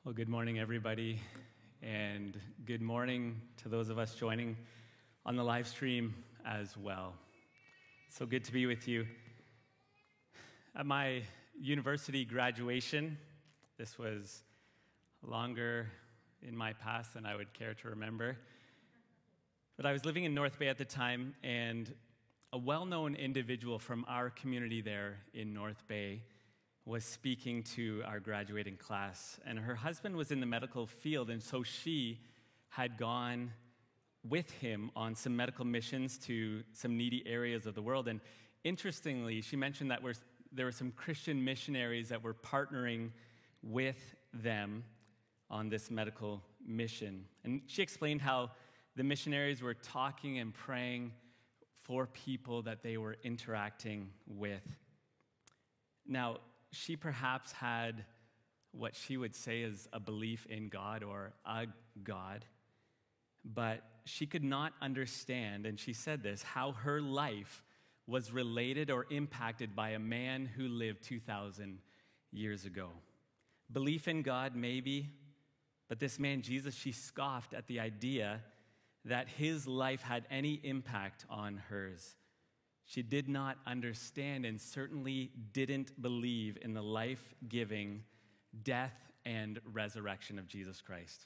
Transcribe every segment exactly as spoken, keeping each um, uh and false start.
Well, good morning, everybody, and good morning to those of us joining on the live stream as well. So good to be with you. At my university graduation, this was longer in my past than I would care to remember, but I was living in North Bay at the time, and a well-known individual from our community there in North Bay was speaking to our graduating class, and her husband was in the medical field, and so she had gone with him on some medical missions to some needy areas of the world. And interestingly, she mentioned that we're, there were some Christian missionaries that were partnering with them on this medical mission. And she explained how the missionaries were talking and praying for people that they were interacting with. Now, she perhaps had what she would say is a belief in God or a God, but she could not understand, and she said this, how her life was related or impacted by a man who lived two thousand years ago. Belief in God, maybe, but this man, Jesus, she scoffed at the idea that his life had any impact on hers. She did not understand and certainly didn't believe in the life-giving death and resurrection of Jesus Christ.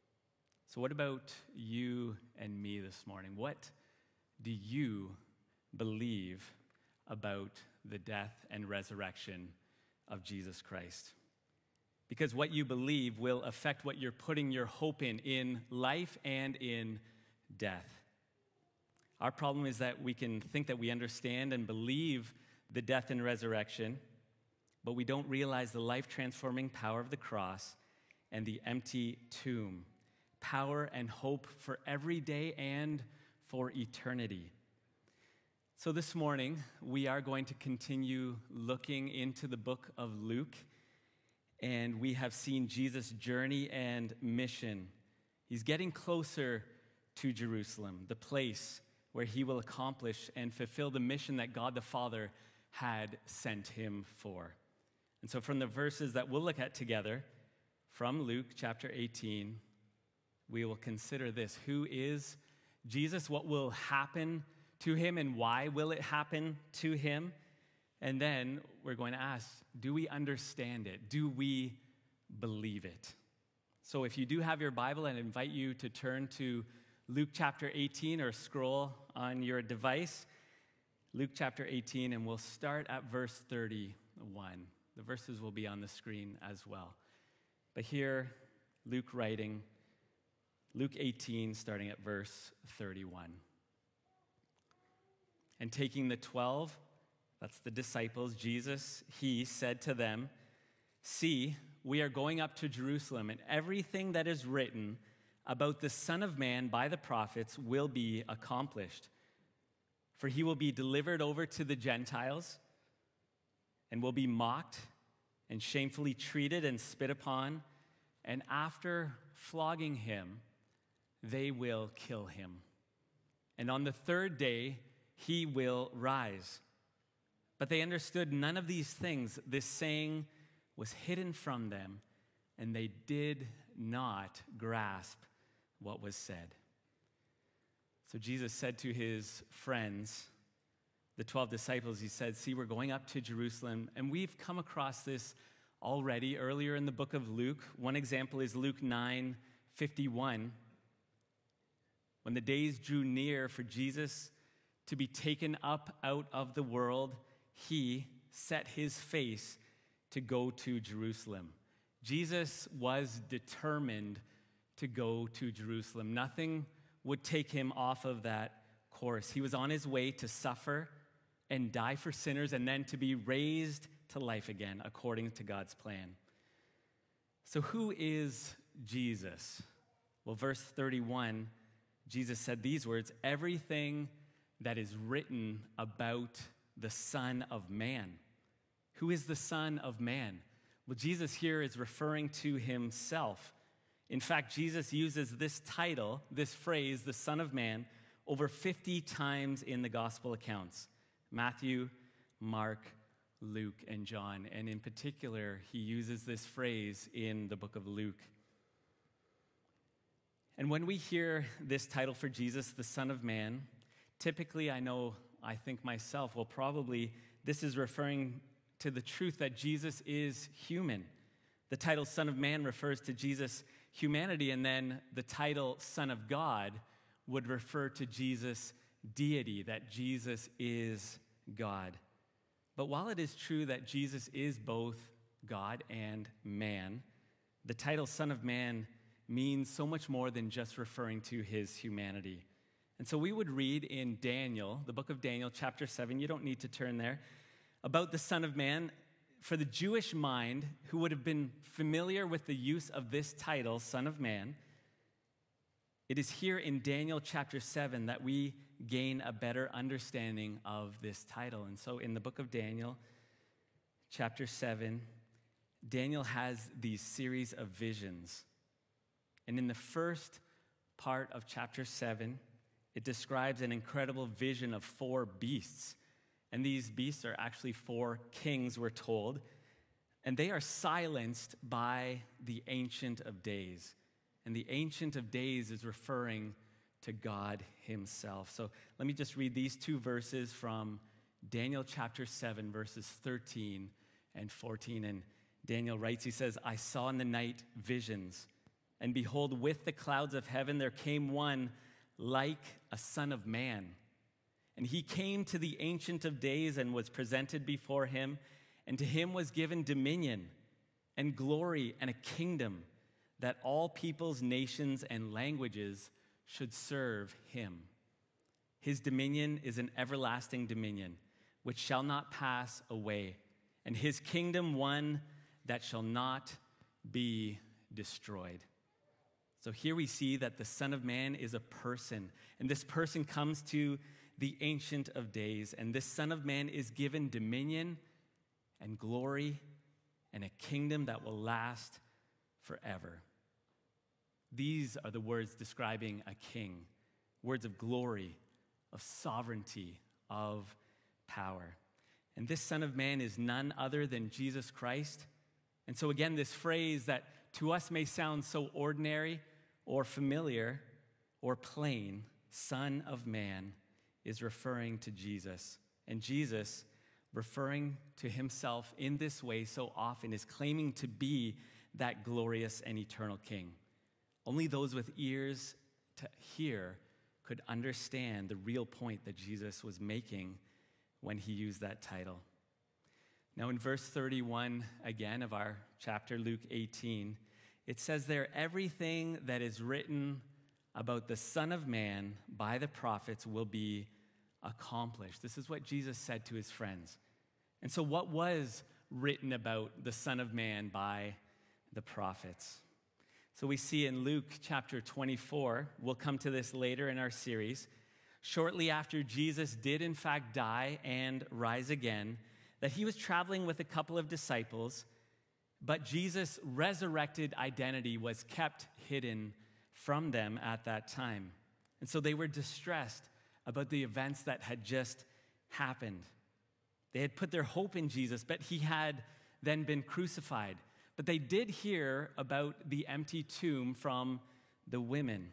So what about you and me this morning? What do you believe about the death and resurrection of Jesus Christ? Because what you believe will affect what you're putting your hope in, in life and in death. Our problem is that we can think that we understand and believe the death and resurrection, but we don't realize the life-transforming power of the cross and the empty tomb, power and hope for every day and for eternity. So this morning, we are going to continue looking into the book of Luke, and we have seen Jesus' journey and mission. He's getting closer to Jerusalem, the place where he will accomplish and fulfill the mission that God the Father had sent him for. And so from the verses that we'll look at together, from Luke chapter eighteen, we will consider this. Who is Jesus? What will happen to him, and why will it happen to him? And then we're going to ask, do we understand it? Do we believe it? So if you do have your Bible, I invite you to turn to Luke chapter eighteen, or scroll on your device. Luke chapter eighteen, and we'll start at verse thirty-one. The verses will be on the screen as well. But here, Luke writing, Luke eighteen, starting at verse thirty-one. And taking the twelve, that's the disciples, Jesus, he said to them, "See, we are going up to Jerusalem, and everything that is written about the Son of Man by the prophets will be accomplished. For he will be delivered over to the Gentiles and will be mocked and shamefully treated and spit upon, and after flogging him, they will kill him. And on the third day, he will rise." But they understood none of these things. This saying was hidden from them, and they did not grasp what was said. So Jesus said to his friends, the twelve disciples, he said, "See, we're going up to Jerusalem." And we've come across this already earlier in the book of Luke. One example is Luke nine fifty-one. When the days drew near for Jesus to be taken up out of the world, he set his face to go to Jerusalem. Jesus was determined to go to Jerusalem. Nothing would take him off of that course. He was on his way to suffer and die for sinners, and then to be raised to life again according to God's plan. So who is Jesus? Well, verse thirty-one, Jesus said these words, "Everything that is written about the Son of Man." Who is the Son of Man? Well, Jesus here is referring to himself. In fact, Jesus uses this title, this phrase, the Son of Man, over fifty times in the gospel accounts. Matthew, Mark, Luke and John. And in particular, he uses this phrase in the book of Luke. And when we hear this title for Jesus, the Son of Man, typically I know, I think myself, well, probably this is referring to the truth that Jesus is human. The title Son of Man refers to Jesus' humanity, and then the title Son of God would refer to Jesus' deity, that Jesus is God. But while it is true that Jesus is both God and man, the title Son of Man means so much more than just referring to his humanity. And so we would read in Daniel, the book of Daniel, chapter seven, you don't need to turn there, about the Son of Man. For the Jewish mind, who would have been familiar with the use of this title, Son of Man, it is here in Daniel chapter seven that we gain a better understanding of this title. And so in the book of Daniel, chapter seven, Daniel has these series of visions. And in the first part of chapter seven, it describes an incredible vision of four beasts. And these beasts are actually four kings, we're told. And they are silenced by the Ancient of Days. And the Ancient of Days is referring to God himself. So let me just read these two verses from Daniel chapter seven, verses thirteen and fourteen. And Daniel writes, he says, I saw in the night visions, and behold, with the clouds of heaven there came one like a son of man. And he came to the Ancient of Days and was presented before him, and to him was given dominion and glory and a kingdom, that all peoples, nations, and languages should serve him. His dominion is an everlasting dominion, which shall not pass away, and his kingdom one that shall not be destroyed. So here we see that the Son of Man is a person, and this person comes to the Ancient of Days, and this Son of Man is given dominion and glory and a kingdom that will last forever. These are the words describing a king, words of glory, of sovereignty, of power. And this Son of Man is none other than Jesus Christ. And so again, this phrase that to us may sound so ordinary or familiar or plain, Son of Man, is referring to Jesus. And Jesus, referring to himself in this way so often, is claiming to be that glorious and eternal King. Only those with ears to hear could understand the real point that Jesus was making when he used that title. Now in verse thirty-one, again, of our chapter, Luke eighteen, it says there, everything that is written about the Son of Man by the prophets will be accomplished. This is what Jesus said to his friends. And so what was written about the Son of Man by the prophets? So we see in Luke chapter twenty-four, we'll come to this later in our series, shortly after Jesus did in fact die and rise again, that he was traveling with a couple of disciples, but Jesus' resurrected identity was kept hidden from them at that time. And so they were distressed about the events that had just happened. They had put their hope in Jesus, but he had then been crucified. But they did hear about the empty tomb from the women.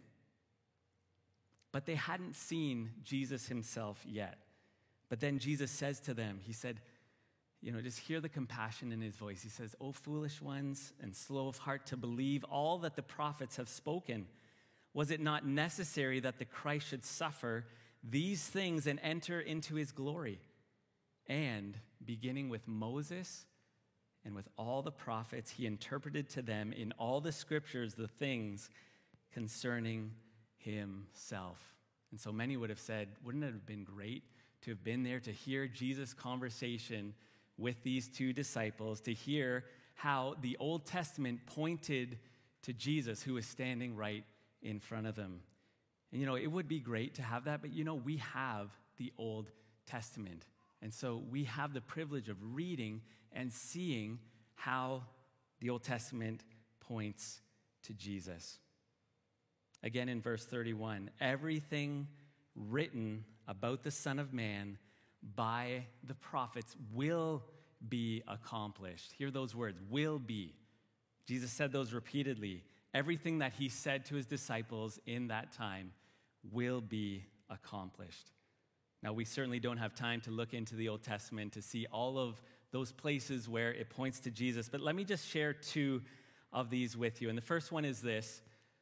But they hadn't seen Jesus himself yet. But then Jesus says to them, he said, you know, just hear the compassion in his voice. He says, "O foolish ones and slow of heart to believe all that the prophets have spoken. Was it not necessary that the Christ should suffer these things and enter into his glory?" And beginning with Moses and with all the prophets, he interpreted to them in all the scriptures the things concerning himself. And so many would have said, wouldn't it have been great to have been there to hear Jesus' conversation with these two disciples, to hear how the Old Testament pointed to Jesus, who was standing right in front of them. And, you know, it would be great to have that, but, you know, we have the Old Testament. And so we have the privilege of reading and seeing how the Old Testament points to Jesus. Again, in verse thirty-one, everything written about the Son of Man by the prophets will be accomplished. Hear those words, will be. Jesus said those repeatedly. Everything that he said to his disciples in that time will be accomplished. Now, we certainly don't have time to look into the Old Testament to see all of those places where it points to Jesus, but let me just share two of these with you. And the first one is this,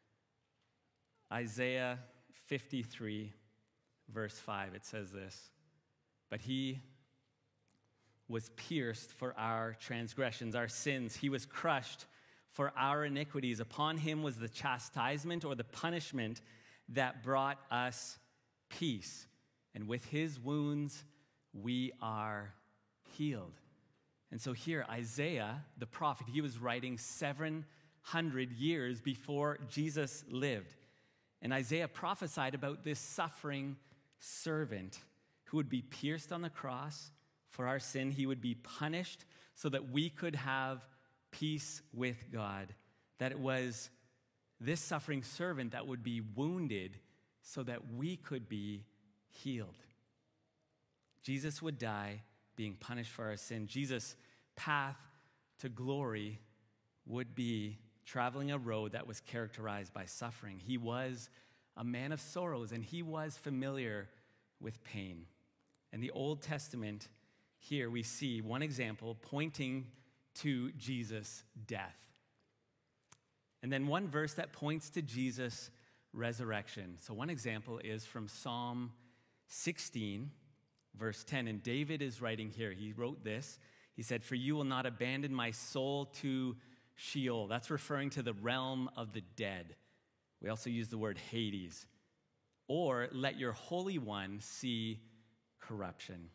Isaiah fifty-three, verse five. It says this, but he was pierced for our transgressions, our sins. He was crushed for our iniquities. Upon him was the chastisement or the punishment that brought us peace. And with his wounds, we are healed. And so here, Isaiah, the prophet, he was writing seven hundred years before Jesus lived. And Isaiah prophesied about this suffering servant who would be pierced on the cross for our sin. He would be punished so that we could have peace with God. That it was this suffering servant that would be wounded so that we could be healed. Jesus would die being punished for our sin. Jesus' path to glory would be traveling a road that was characterized by suffering. He was a man of sorrows, and he was familiar with pain. In the Old Testament, here we see one example pointing to Jesus' death. And then one verse that points to Jesus' resurrection. So one example is from Psalm sixteen, verse ten. And David is writing here. He wrote this. He said, "For you will not abandon my soul to Sheol." That's referring to the realm of the dead. We also use the word Hades. "Or let your Holy One see corruption."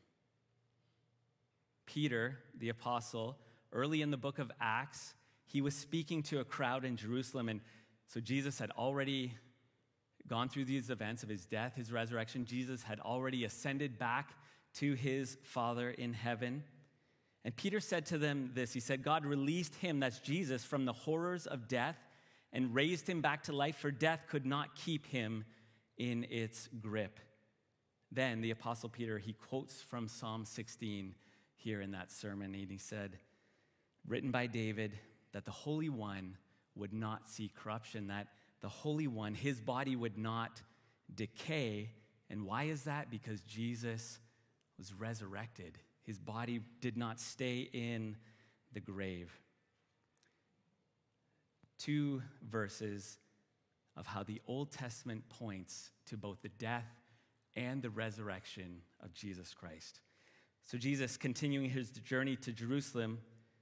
Peter, the apostle, early in the book of Acts, he was speaking to a crowd in Jerusalem. And so Jesus had already gone through these events of his death, his resurrection. Jesus had already ascended back to his Father in heaven. And Peter said to them this, he said, "God released him," that's Jesus, "from the horrors of death and raised him back to life, for death could not keep him in its grip." Then the Apostle Peter, he quotes from Psalm sixteen here in that sermon, and he said, written by David, that the Holy One would not see corruption, that the Holy One, his body would not decay. And why is that? Because Jesus was resurrected. His body did not stay in the grave. Two verses of how the Old Testament points to both the death and the resurrection of Jesus Christ. So Jesus, continuing his journey to Jerusalem,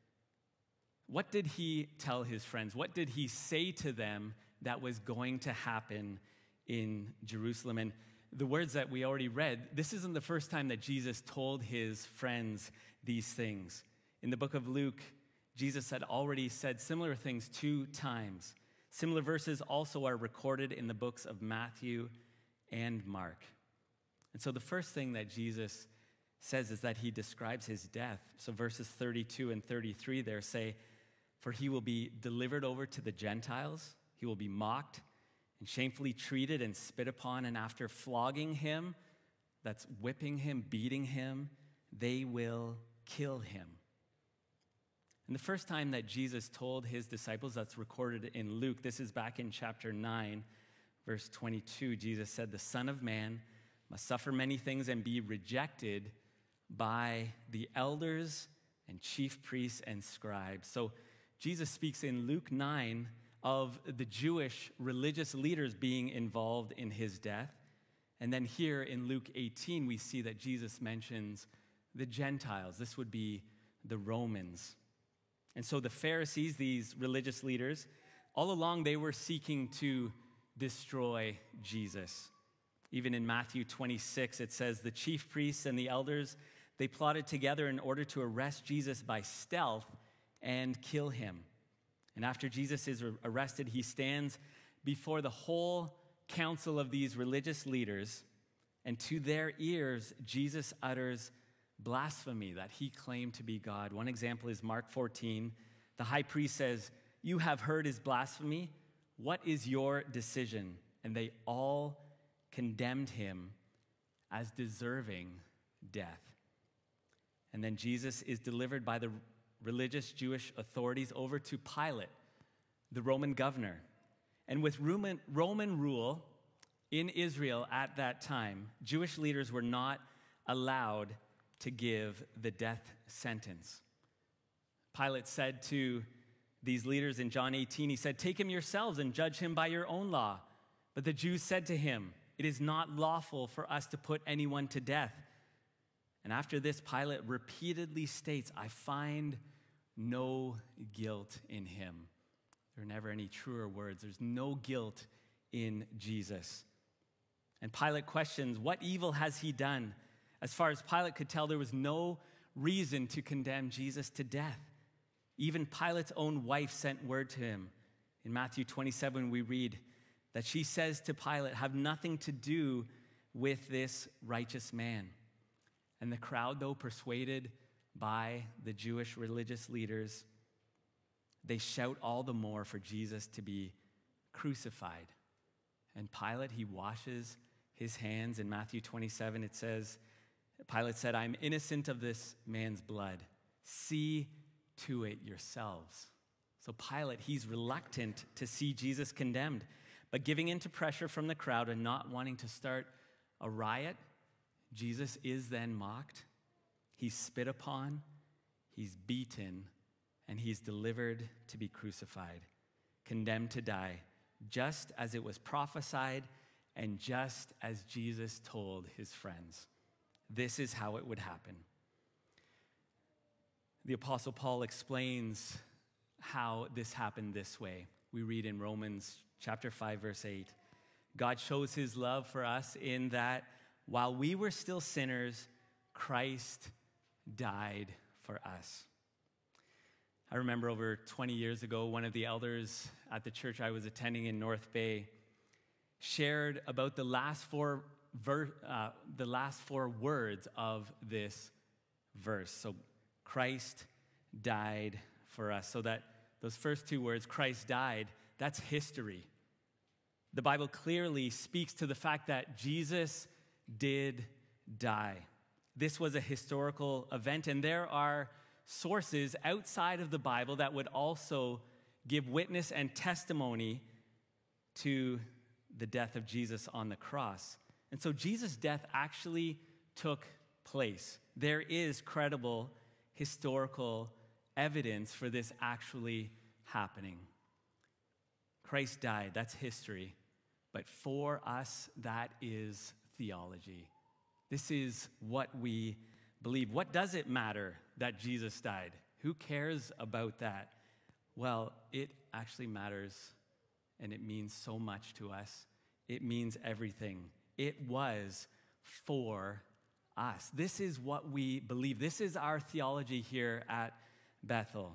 what did he tell his friends? What did he say to them that was going to happen in Jerusalem? And the words that we already read, this isn't the first time that Jesus told his friends these things. In the book of Luke, Jesus had already said similar things two times. Similar verses also are recorded in the books of Matthew and Mark. And so the first thing that Jesus says is that he describes his death. So verses thirty-two and thirty-three there say, "For he will be delivered over to the Gentiles. He will be mocked and shamefully treated and spit upon. And after flogging him," that's whipping him, beating him, "they will kill him." And the first time that Jesus told his disciples, that's recorded in Luke, this is back in chapter nine, verse twenty-two, Jesus said, "The Son of Man must suffer many things and be rejected by the elders and chief priests and scribes." So Jesus speaks in Luke nine of the Jewish religious leaders being involved in his death. And then here in Luke eighteen, we see that Jesus mentions the Gentiles. This would be the Romans. And so the Pharisees, these religious leaders, all along they were seeking to destroy Jesus. Even in Matthew twenty-six, it says, "The chief priests and the elders, they plotted together in order to arrest Jesus by stealth and kill him." And after Jesus is arrested, he stands before the whole council of these religious leaders, and to their ears, Jesus utters blasphemy that he claimed to be God. One example is Mark fourteen. The high priest says, "You have heard his blasphemy. What is your decision?" And they all condemned him as deserving death. And then Jesus is delivered by the religious Jewish authorities over to Pilate, the Roman governor. And with Roman, Roman rule in Israel at that time, Jewish leaders were not allowed to give the death sentence. Pilate said to these leaders in John eighteen, he said, "Take him yourselves and judge him by your own law." But the Jews said to him, "It is not lawful for us to put anyone to death." And after this, Pilate repeatedly states, "I find no guilt in him." There are never any truer words. There's no guilt in Jesus. And Pilate questions, what evil has he done? As far as Pilate could tell, there was no reason to condemn Jesus to death. Even Pilate's own wife sent word to him. In Matthew twenty-seven, we read that she says to Pilate, "Have nothing to do with this righteous man." And the crowd, though persuaded by the Jewish religious leaders, they shout all the more for Jesus to be crucified. And Pilate, he washes his hands. In Matthew twenty-seven, it says, Pilate said, "I'm innocent of this man's blood. See to it yourselves." So Pilate, he's reluctant to see Jesus condemned, but giving in to pressure from the crowd and not wanting to start a riot, Jesus is then mocked. He's spit upon, he's beaten, and he's delivered to be crucified, condemned to die, just as it was prophesied and just as Jesus told his friends. This is how it would happen. The Apostle Paul explains how this happened this way. We read in Romans chapter five, verse eight, God shows his love for us in that while we were still sinners, Christ died for us. I remember over twenty years ago, one of the elders at the church I was attending in North Bay shared about the last four ver- uh, the last four words of this verse. So Christ died for us. So that those first two words, Christ died, that's history. The Bible clearly speaks to the fact that Jesus did die. This was a historical event, and there are sources outside of the Bible that would also give witness and testimony to the death of Jesus on the cross. And so Jesus' death actually took place. There is credible historical evidence for this actually happening. Christ died, that's history. But for us, that is theology. This is what we believe. What does it matter that Jesus died? Who cares about that? Well, it actually matters, and it means so much to us. It means everything. It was for us. This is what we believe. This is our theology here at Bethel.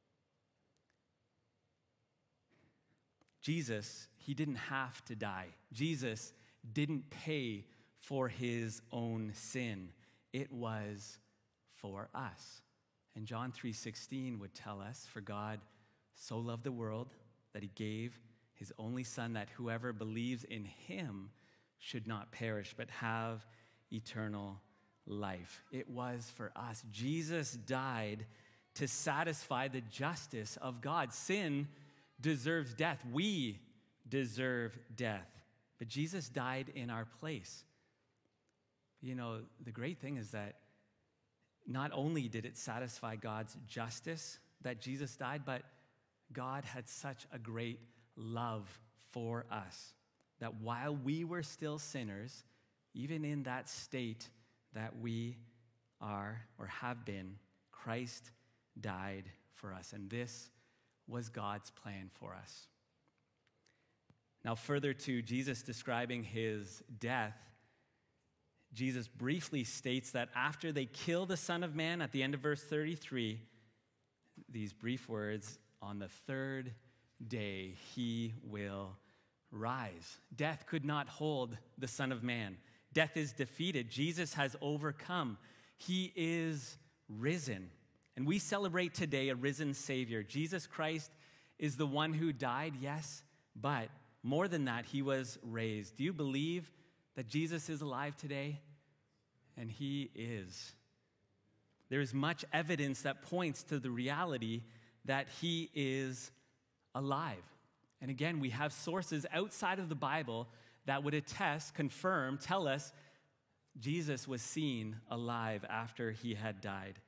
Jesus, he didn't have to die. Jesus didn't pay for his own sin. It was for us. And John three sixteen would tell us, for God so loved the world that he gave his only son, that whoever believes in him should not perish but have eternal life. It was for us. Jesus died to satisfy the justice of God. Sin deserves death. We deserve death. But Jesus died in our place. You know, the great thing is that not only did it satisfy God's justice that Jesus died, but God had such a great love for us that while we were still sinners, even in that state that we are or have been, Christ died for us. And this was God's plan for us. Now, further to Jesus describing his death, Jesus briefly states that after they kill the Son of Man, at the end of verse thirty-three, these brief words, on the third day he will rise. Death could not hold the Son of Man. Death is defeated. Jesus has overcome. He is risen. And we celebrate today a risen Savior. Jesus Christ is the one who died, yes, but more than that, he was raised. Do you believe that Jesus is alive today? And he is. there is much evidence that points to the reality that he is alive. And again, we have sources outside of the Bible that would attest, confirm, tell us Jesus was seen alive after he had died.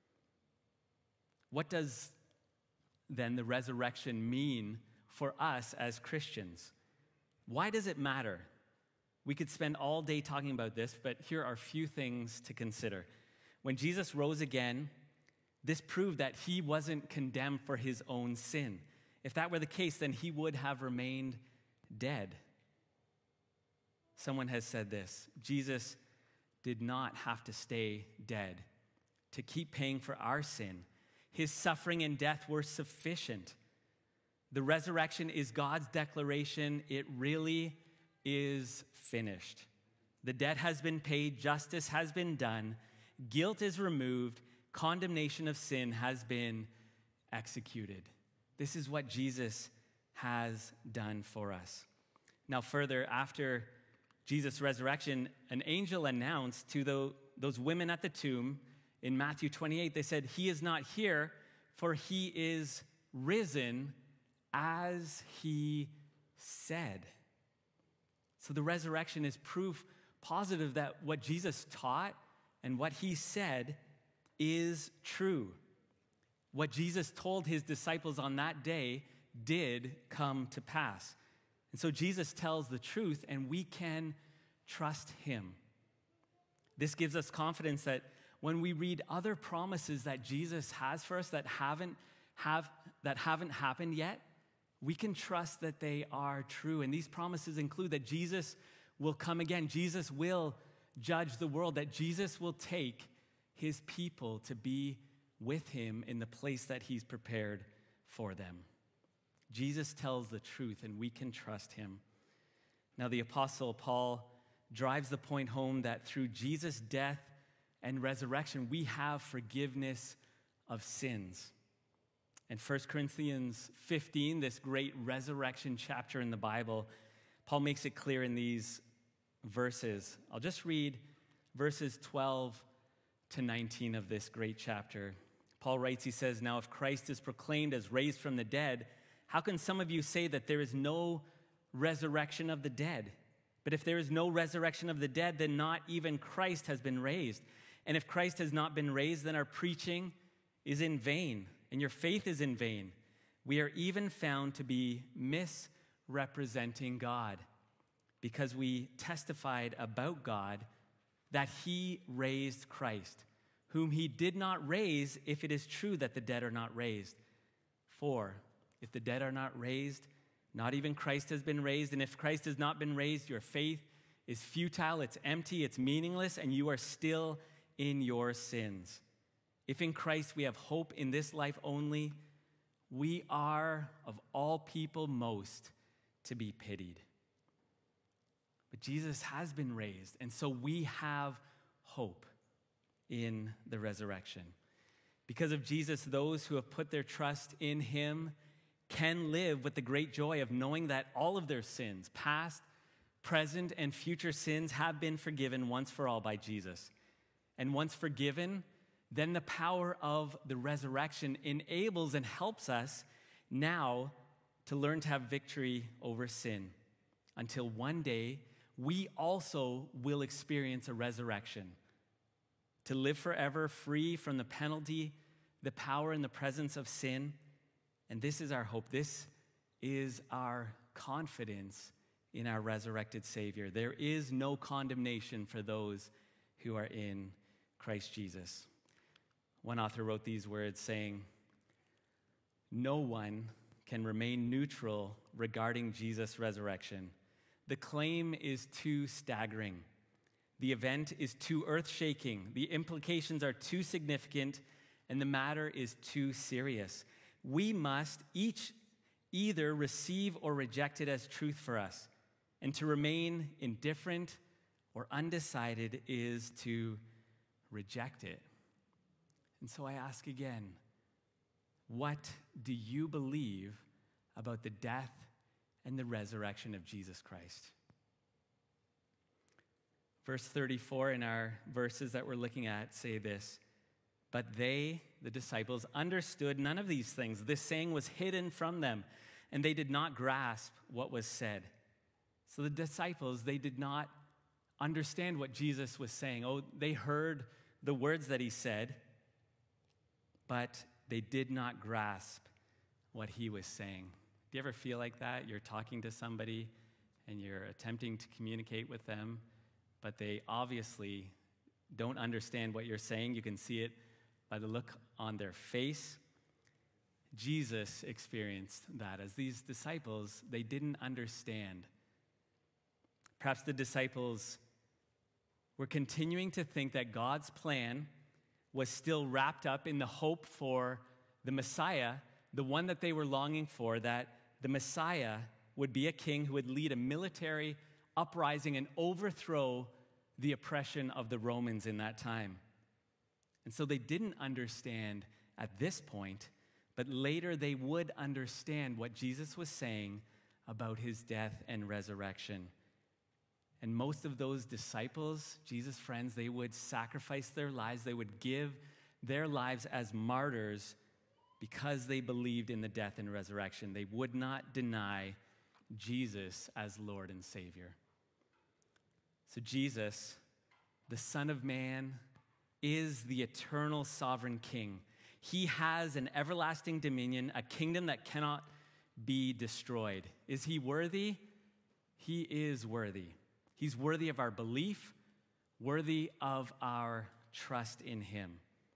What does then the resurrection mean for us as Christians? Why does it matter? We could spend all day talking about this, but here are a few things to consider. When Jesus rose again, this proved that he wasn't condemned for his own sin. If that were the case, then he would have remained dead. Someone has said this: Jesus did not have to stay dead to keep paying for our sin. His suffering and death were sufficient. The resurrection is God's declaration. It really is finished. The debt has been paid. Justice has been done. Guilt is removed. Condemnation of sin has been executed. This is what Jesus has done for us. Now, further, after Jesus' resurrection, an angel announced to the, those women at the tomb in Matthew twenty-eight, they said, "He is not here, for he is risen as he said." So the resurrection is proof positive that what Jesus taught and what he said is true. What Jesus told his disciples on that day did come to pass. And so Jesus tells the truth, and we can trust him. This gives us confidence that when we read other promises that Jesus has for us that haven't have that haven't happened yet, we can trust that they are true. And these promises include that Jesus will come again. Jesus will judge the world, that Jesus will take his people to be with him in the place that he's prepared for them. Jesus tells the truth, and we can trust him. Now, the Apostle Paul drives the point home that through Jesus' death and resurrection, we have forgiveness of sins. In First Corinthians fifteen, this great resurrection chapter in the Bible, Paul makes it clear in these verses. I'll just read verses twelve to nineteen of this great chapter. Paul writes, he says, "Now if Christ is proclaimed as raised from the dead, how can some of you say that there is no resurrection of the dead? But if there is no resurrection of the dead, then not even Christ has been raised. And if Christ has not been raised, then our preaching is in vain, and your faith is in vain. We are even found to be misrepresenting God, because we testified about God that he raised Christ, whom he did not raise, if it is true that the dead are not raised. For if the dead are not raised, not even Christ has been raised. And if Christ has not been raised, your faith is futile, it's empty, it's meaningless, and you are still in your sins. If in Christ we have hope in this life only, we are of all people most to be pitied." But Jesus has been raised, and so we have hope in the resurrection. Because of Jesus, those who have put their trust in him can live with the great joy of knowing that all of their sins, past, present, and future sins, have been forgiven once for all by Jesus. And once forgiven, then the power of the resurrection enables and helps us now to learn to have victory over sin, until one day we also will experience a resurrection, to live forever free from the penalty, the power, and the presence of sin. And this is our hope. This is our confidence in our resurrected Savior. There is no condemnation for those who are in Christ Jesus. One author wrote these words saying, "No one can remain neutral regarding Jesus' resurrection. The claim is too staggering. The event is too earth-shaking. The implications are too significant, and the matter is too serious. We must each either receive or reject it as truth for us, and to remain indifferent or undecided is to reject it." And so I ask again, what do you believe about the death and the resurrection of Jesus Christ? Verse thirty-four in our verses that we're looking at say this: But they, the disciples, understood none of these things. This saying was hidden from them, and they did not grasp what was said. So the disciples, they did not understand what Jesus was saying. Oh, they heard the words that he said, but they did not grasp what he was saying. Do you ever feel like that? You're talking to somebody and you're attempting to communicate with them, but they obviously don't understand what you're saying. You can see it by the look on their face. Jesus experienced that. As these disciples, they didn't understand. Perhaps the disciples were continuing to think that God's plan was still wrapped up in the hope for the Messiah, the one that they were longing for, that the Messiah would be a king who would lead a military uprising and overthrow the oppression of the Romans in that time. And so they didn't understand at this point, but later they would understand what Jesus was saying about his death and resurrection. And most of those disciples, Jesus' friends, they would sacrifice their lives. They would give their lives as martyrs because they believed in the death and resurrection. They would not deny Jesus as Lord and Savior. So Jesus, the Son of Man, is the eternal sovereign King. He has an everlasting dominion, a kingdom that cannot be destroyed. Is he worthy? He is worthy. He's worthy of our belief, worthy of our trust in him.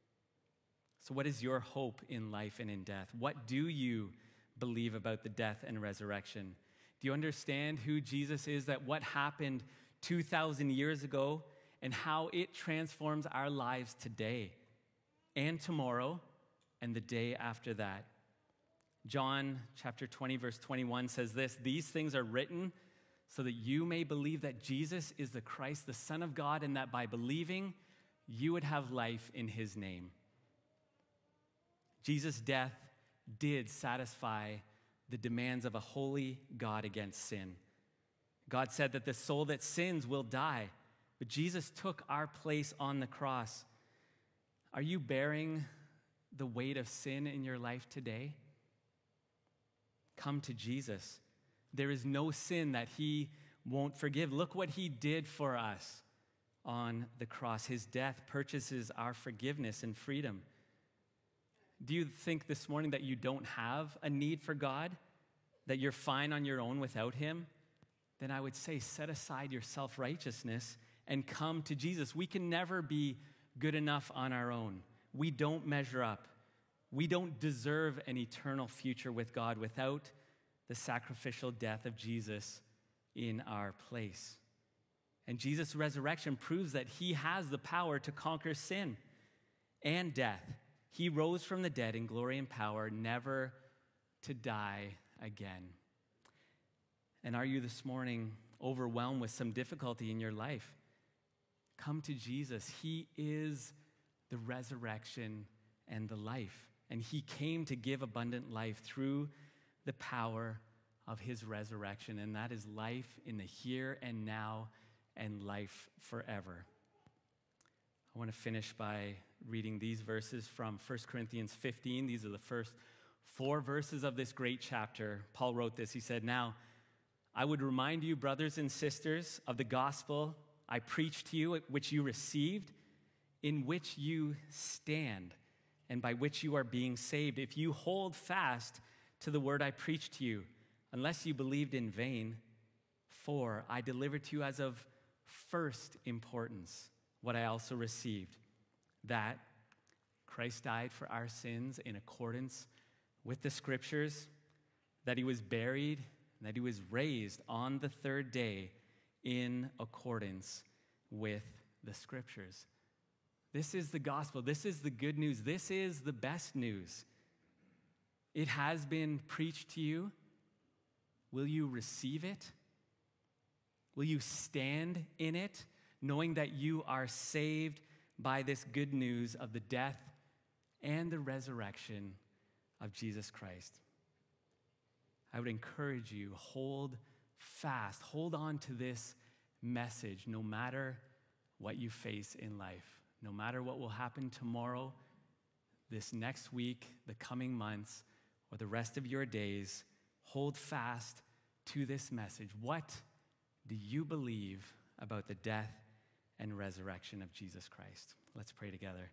So what is your hope in life and in death? What do you believe about the death and resurrection? Do you understand who Jesus is, that what happened two thousand years ago and how it transforms our lives today and tomorrow and the day after that? John chapter twenty, verse twenty-one says this: "These things are written so that you may believe that Jesus is the Christ, the Son of God, and that by believing you would have life in his name." Jesus' death did satisfy the demands of a holy God against sin. God said that the soul that sins will die, but Jesus took our place on the cross. Are you bearing the weight of sin in your life today? Come to Jesus. There is no sin that he won't forgive. Look what he did for us on the cross. His death purchases our forgiveness and freedom. Do you think this morning that you don't have a need for God, that you're fine on your own without him? Then I would say set aside your self-righteousness and come to Jesus. We can never be good enough on our own. We don't measure up. We don't deserve an eternal future with God without the sacrificial death of Jesus in our place. And Jesus' resurrection proves that he has the power to conquer sin and death. He rose from the dead in glory and power, never to die again. And are you this morning overwhelmed with some difficulty in your life? Come to Jesus. He is the resurrection and the life. And he came to give abundant life through the power of his resurrection. And that is life in the here and now and life forever. I want to finish by reading these verses from First Corinthians fifteen. These are the first four verses of this great chapter. Paul wrote this. He said, "Now, I would remind you, brothers and sisters, of the gospel I preached to you, which you received, in which you stand, and by which you are being saved, if you hold fast to the word I preached to you, unless you believed in vain. For I delivered to you as of first importance what I also received, that Christ died for our sins in accordance with the scriptures, that he was buried, and that he was raised on the third day in accordance with the scriptures." This is the gospel. This is the good news. This is the best news. It has been preached to you. Will you receive it? Will you stand in it, knowing that you are saved by this good news of the death and the resurrection of Jesus Christ? I would encourage you, hold fast, hold on to this message no matter what you face in life, no matter what will happen tomorrow this next week, the coming months, or the rest of your days, hold fast to this message. What do you believe about the death and resurrection of Jesus Christ? Let's pray together.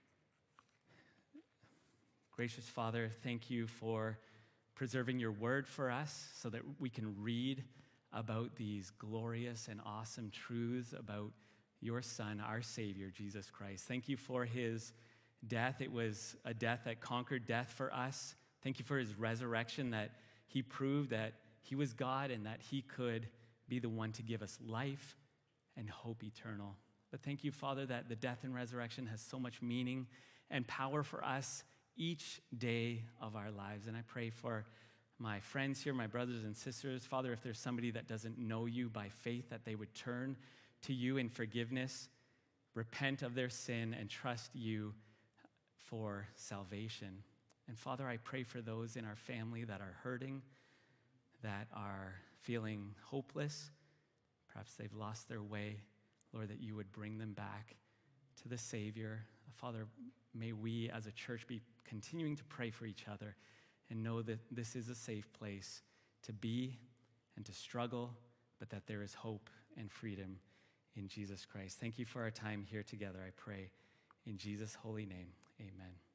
Gracious Father, thank you for preserving your word for us so that we can read about these glorious and awesome truths about your Son, our Savior, Jesus Christ. Thank you for his death. It was a death that conquered death for us. Thank you for his resurrection, that he proved that he was God and that he could be the one to give us life and hope eternal. But thank you, Father, that the death and resurrection has so much meaning and power for us each day of our lives. And I pray for my friends here, my brothers and sisters. Father, if there's somebody that doesn't know you by faith, that they would turn to you in forgiveness, repent of their sin, and trust you for salvation. And Father, I pray for those in our family that are hurting, that are feeling hopeless. Perhaps they've lost their way. Lord, that you would bring them back to the Savior. Father, may we as a church be continuing to pray for each other and know that this is a safe place to be and to struggle, but that there is hope and freedom in Jesus Christ. Thank you for our time here together, I pray. In Jesus' holy name, amen.